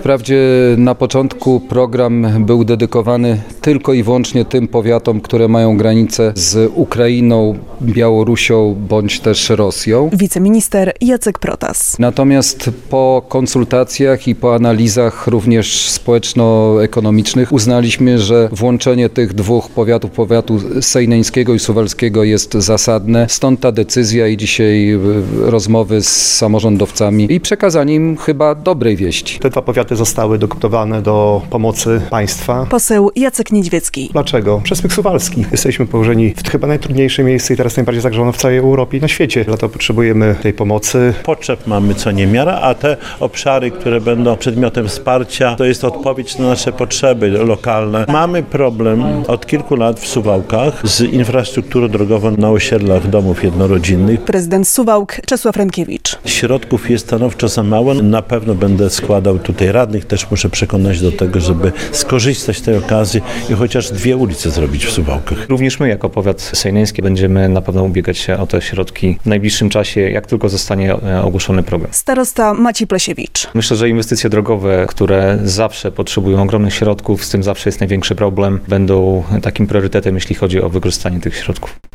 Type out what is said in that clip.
Wprawdzie na początku program był dedykowany tylko i wyłącznie tym powiatom, które mają granicę z Ukrainą, Białorusią bądź też Rosją. Wiceminister Jacek Protas. Natomiast po konsultacjach i po analizach również społeczno-ekonomicznych uznaliśmy, że włączenie tych dwóch powiatów, powiatu sejneńskiego i suwalskiego jest zasadne. Stąd ta decyzja i dzisiaj rozmowy z samorządowcami i przekazanie im chyba dobrej wieści. Te dwa powiaty zostały dokoptowane do pomocy państwa. Poseł Jacek Niedźwiecki. Dlaczego? Przez Pyk Suwalski. Jesteśmy położeni w chyba najtrudniejsze miejsce i teraz najbardziej zagrożone w całej Europie i na świecie. Dlatego potrzebujemy tej pomocy. Potrzeb mamy co niemiara, a te obszary, które będą przedmiotem wsparcia, to jest odpowiedź na nasze potrzeby lokalne. Mamy problem od kilku lat w Suwałkach z infrastrukturą drogową na osiedlach domów jednorodzinnych. Prezydent Suwałk Czesław Rękiewicz. Środków jest stanowczo za mało. Na pewno będę składał tutaj radnych, też muszę przekonać do tego, żeby skorzystać z tej okazji i chociaż 2 ulice zrobić w Suwałkach. Również my jako powiat sejneński będziemy na pewno ubiegać się o te środki w najbliższym czasie, jak tylko zostanie ogłoszony program. Starosta Maciej Plesiewicz. Myślę, że inwestycje drogowe, które zawsze potrzebują ogromnych środków, z tym zawsze jest największy problem, będą takim priorytetem, jeśli chodzi o wykorzystanie tych środków.